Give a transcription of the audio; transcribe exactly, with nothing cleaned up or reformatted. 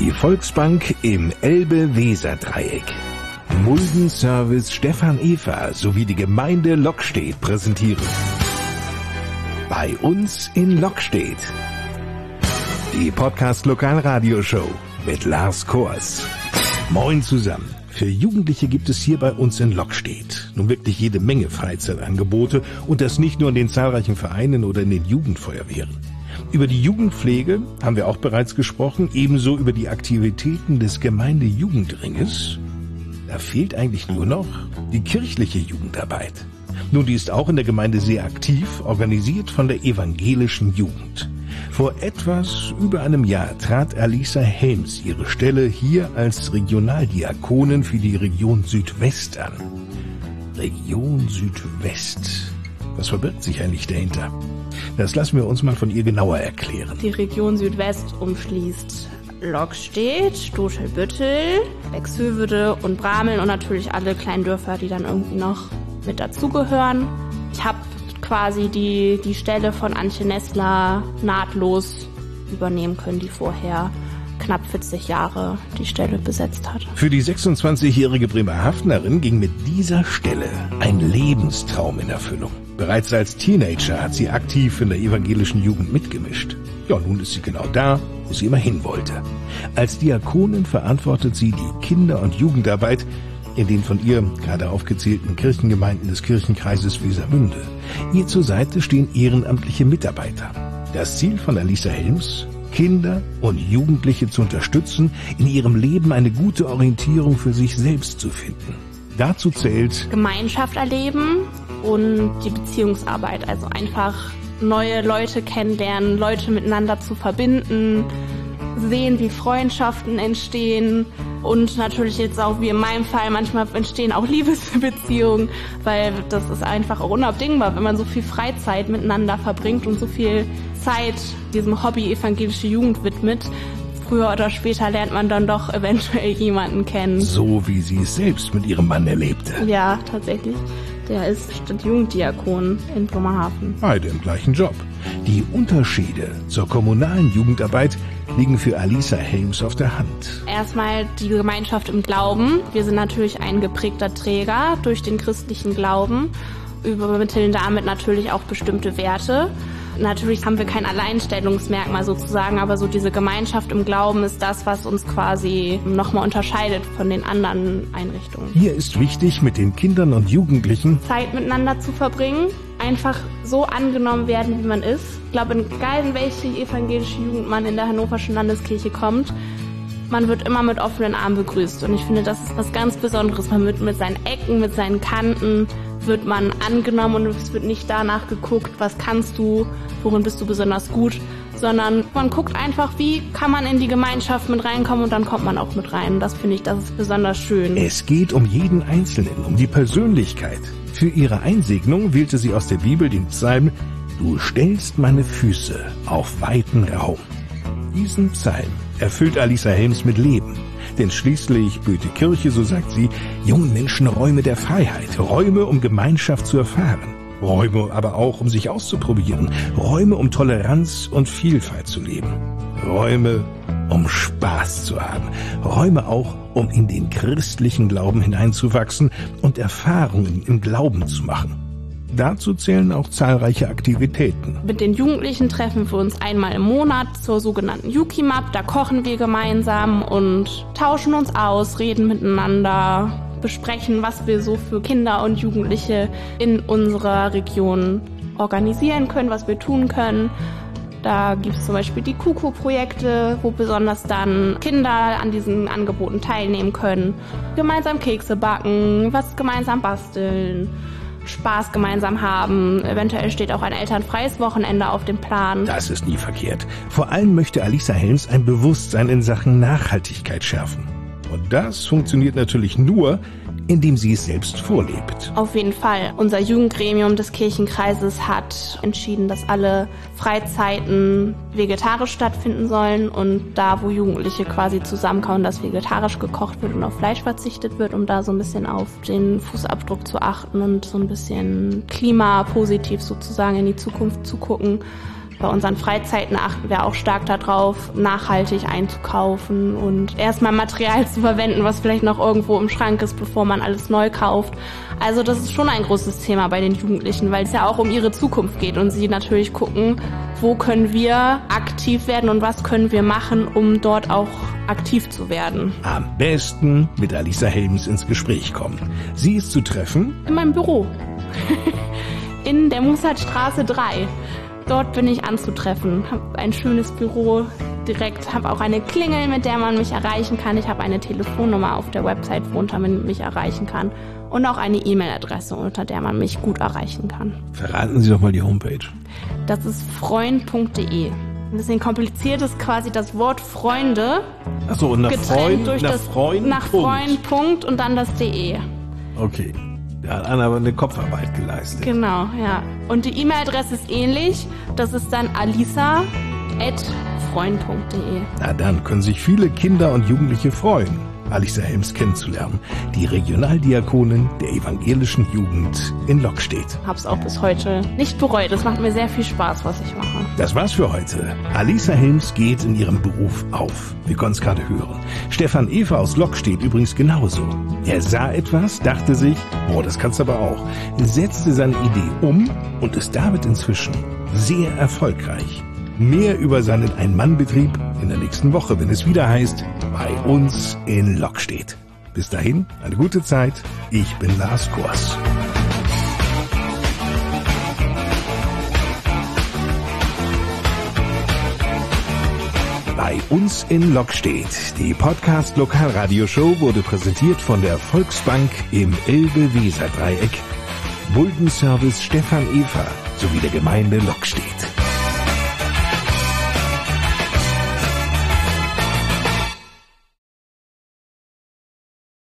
Die Volksbank im Elbe-Weser-Dreieck. Muldenservice Stefan Eva sowie die Gemeinde Lockstedt präsentieren. Bei uns in Lockstedt. Die Podcast-Lokalradioshow mit Lars Kors. Moin zusammen. Für Jugendliche gibt es hier bei uns in Lockstedt nun wirklich jede Menge Freizeitangebote und das nicht nur in den zahlreichen Vereinen oder in den Jugendfeuerwehren. Über die Jugendpflege haben wir auch bereits gesprochen, ebenso über die Aktivitäten des Gemeindejugendringes. Da fehlt eigentlich nur noch die kirchliche Jugendarbeit. Nun, die ist auch in der Gemeinde sehr aktiv, organisiert von der evangelischen Jugend. Vor etwas über einem Jahr trat Alisa Helms ihre Stelle hier als Regionaldiakonin für die Region Südwest an. Region Südwest. Was verbirgt sich eigentlich dahinter? Das lassen wir uns mal von ihr genauer erklären. Die Region Südwest umschließt Lockstedt, Stoschelbüttel, Bexhövede und Brameln und natürlich alle kleinen Dörfer, die dann irgendwie noch mit dazugehören. Ich habe quasi die, die Stelle von Antje Nessler nahtlos übernehmen können, die vorher knapp vierzig Jahre die Stelle besetzt hat. Für die sechsundzwanzigjährige Bremerhavenerin ging mit dieser Stelle ein Lebenstraum in Erfüllung. Bereits als Teenager hat sie aktiv in der evangelischen Jugend mitgemischt. Ja, nun ist sie genau da, wo sie immer hin wollte. Als Diakonin verantwortet sie die Kinder- und Jugendarbeit in den von ihr gerade aufgezählten Kirchengemeinden des Kirchenkreises Wesermünde. Ihr zur Seite stehen ehrenamtliche Mitarbeiter. Das Ziel von Alisa Helms: Kinder und Jugendliche zu unterstützen, in ihrem Leben eine gute Orientierung für sich selbst zu finden. Dazu zählt Gemeinschaft erleben und die Beziehungsarbeit, also einfach neue Leute kennenlernen, Leute miteinander zu verbinden, sehen, wie Freundschaften entstehen und natürlich jetzt auch wie in meinem Fall, manchmal entstehen auch Liebesbeziehungen, weil das ist einfach auch unabdingbar, wenn man so viel Freizeit miteinander verbringt und so viel Zeit diesem Hobby evangelische Jugend widmet. Früher oder später lernt man dann doch eventuell jemanden kennen. So wie sie es selbst mit ihrem Mann erlebte. Ja, tatsächlich. Der ist Stadtjugenddiakon in Bremerhaven. Beide im gleichen Job. Die Unterschiede zur kommunalen Jugendarbeit liegen für Alisa Helms auf der Hand. Erstmal die Gemeinschaft im Glauben. Wir sind natürlich ein geprägter Träger durch den christlichen Glauben, übermitteln damit natürlich auch bestimmte Werte. Natürlich haben wir kein Alleinstellungsmerkmal sozusagen, aber so diese Gemeinschaft im Glauben ist das, was uns quasi nochmal unterscheidet von den anderen Einrichtungen. Hier ist wichtig, mit den Kindern und Jugendlichen Zeit miteinander zu verbringen, einfach so angenommen werden, wie man ist. Ich glaube, egal in welche evangelische Jugend man in der Hannoverschen Landeskirche kommt, man wird immer mit offenen Armen begrüßt. Und ich finde, das ist was ganz Besonderes. Man wird mit seinen Ecken, mit seinen Kanten, wird man angenommen und es wird nicht danach geguckt, was kannst du, worin bist du besonders gut, sondern man guckt einfach, wie kann man in die Gemeinschaft mit reinkommen und dann kommt man auch mit rein. Und das finde ich, das ist besonders schön. Es geht um jeden Einzelnen, um die Persönlichkeit. Für ihre Einsegnung wählte sie aus der Bibel den Psalm „Du stellst meine Füße auf weiten Raum". Diesen Psalm erfüllt Alisa Helms mit Leben. Denn schließlich böte die Kirche, so sagt sie, jungen Menschen Räume der Freiheit, Räume, um Gemeinschaft zu erfahren, Räume aber auch, um sich auszuprobieren, Räume, um Toleranz und Vielfalt zu leben, Räume, um Spaß zu haben, Räume auch, um in den christlichen Glauben hineinzuwachsen und Erfahrungen im Glauben zu machen. Dazu zählen auch zahlreiche Aktivitäten. Mit den Jugendlichen treffen wir uns einmal im Monat zur sogenannten Yukimap. Da kochen wir gemeinsam und tauschen uns aus, reden miteinander, besprechen, was wir so für Kinder und Jugendliche in unserer Region organisieren können, was wir tun können. Da gibt es zum Beispiel die Kuku-Projekte, wo besonders dann Kinder an diesen Angeboten teilnehmen können. Gemeinsam Kekse backen, was gemeinsam basteln, Spaß gemeinsam haben. Eventuell steht auch ein elternfreies Wochenende auf dem Plan. Das ist nie verkehrt. Vor allem möchte Alisa Helms ein Bewusstsein in Sachen Nachhaltigkeit schärfen. Und das funktioniert natürlich nur, indem sie es selbst vorlebt. Auf jeden Fall. Unser Jugendgremium des Kirchenkreises hat entschieden, dass alle Freizeiten vegetarisch stattfinden sollen und da, wo Jugendliche quasi zusammenkommen, dass vegetarisch gekocht wird und auf Fleisch verzichtet wird, um da so ein bisschen auf den Fußabdruck zu achten und so ein bisschen klimapositiv sozusagen in die Zukunft zu gucken. Bei unseren Freizeiten achten wir auch stark darauf, nachhaltig einzukaufen und erstmal Material zu verwenden, was vielleicht noch irgendwo im Schrank ist, bevor man alles neu kauft. Also das ist schon ein großes Thema bei den Jugendlichen, weil es ja auch um ihre Zukunft geht und sie natürlich gucken, wo können wir aktiv werden und was können wir machen, um dort auch aktiv zu werden. Am besten mit Alisa Helms ins Gespräch kommen. Sie ist zu treffen? In meinem Büro. In der Mussertstraße drei. Dort bin ich anzutreffen. Ich habe ein schönes Büro direkt, habe auch eine Klingel, mit der man mich erreichen kann. Ich habe eine Telefonnummer auf der Website, worunter man mich erreichen kann. Und auch eine E-Mail-Adresse, unter der man mich gut erreichen kann. Verraten Sie doch mal die Homepage. Das ist freund punkt de. Ein bisschen kompliziert ist quasi das Wort Freunde. Achso, und nach Freund, durch nach das, Freund, nach Freund, Punkt und dann das de. Okay. Da hat Anna aber eine Kopfarbeit geleistet. Genau, ja. Und die E-Mail-Adresse ist ähnlich. Das ist dann alisa at freund punkt de. Na dann können sich viele Kinder und Jugendliche freuen, Alisa Helms kennenzulernen, die Regionaldiakonin der evangelischen Jugend in Lockstedt. Hab's auch bis heute nicht bereut. Es macht mir sehr viel Spaß, was ich mache. Das war's für heute. Alisa Helms geht in ihrem Beruf auf. Wir konnten es gerade hören. Stefan Efer aus Lockstedt übrigens genauso. Er sah etwas, dachte sich, oh, das kannst du aber auch, setzte seine Idee um und ist damit inzwischen sehr erfolgreich. Mehr über seinen Ein-Mann-Betrieb in der nächsten Woche, wenn es wieder heißt, bei uns in Lockstedt. Bis dahin, eine gute Zeit. Ich bin Lars Kors. Bei uns in Lockstedt. Die Podcast-Lokalradioshow wurde präsentiert von der Volksbank im Elbe-Weser-Dreieck, Muldenservice Stefan Efer sowie der Gemeinde Lockstedt.